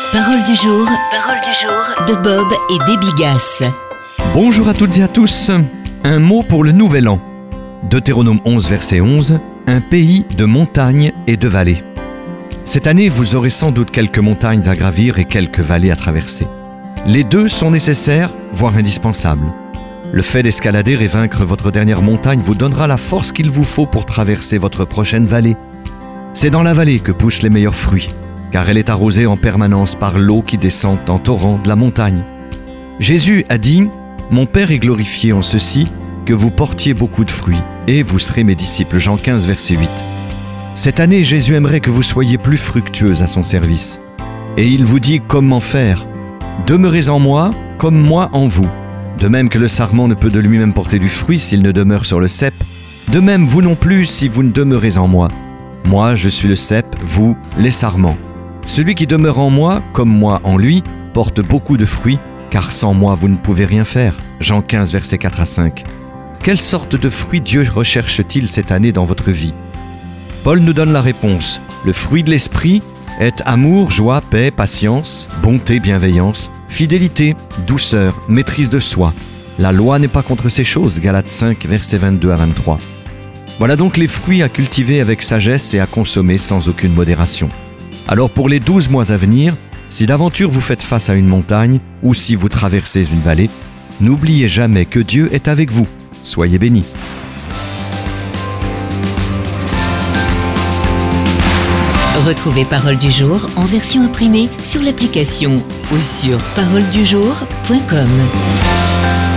Parole du jour de Bob et Déby Gass. Bonjour à toutes et à tous. Un mot pour le nouvel an. Deutéronome 11, verset 11. Un pays de montagnes et de vallées. Cette année, vous aurez sans doute quelques montagnes à gravir et quelques vallées à traverser. Les deux sont nécessaires, voire indispensables. Le fait d'escalader et vaincre votre dernière montagne vous donnera la force qu'il vous faut pour traverser votre prochaine vallée. C'est dans la vallée que poussent les meilleurs fruits, car elle est arrosée en permanence par l'eau qui descend en torrent de la montagne. Jésus a dit « Mon Père est glorifié en ceci, que vous portiez beaucoup de fruits, et vous serez mes disciples. » Jean 15, verset 8. Cette année, Jésus aimerait que vous soyez plus fructueux à son service. Et il vous dit comment faire. « Demeurez en moi, comme moi en vous. » De même que le sarment ne peut de lui-même porter du fruit s'il ne demeure sur le cep, de même vous non plus si vous ne demeurez en moi. Moi, je suis le cep, vous, les sarments. Celui qui demeure en moi, comme moi en lui, porte beaucoup de fruits, car sans moi vous ne pouvez rien faire. Jean 15, versets 4 à 5. Quelle sorte de fruits Dieu recherche-t-il cette année dans votre vie? Paul nous donne la réponse. Le fruit de l'esprit est amour, joie, paix, patience, bonté, bienveillance, fidélité, douceur, maîtrise de soi. La loi n'est pas contre ces choses. Galates 5, versets 22 à 23. Voilà donc les fruits à cultiver avec sagesse et à consommer sans aucune modération. Alors pour les 12 mois à venir, si d'aventure vous faites face à une montagne ou si vous traversez une vallée, n'oubliez jamais que Dieu est avec vous. Soyez bénis. Retrouvez Parole du jour en version imprimée sur l'application ou sur paroledujour.com.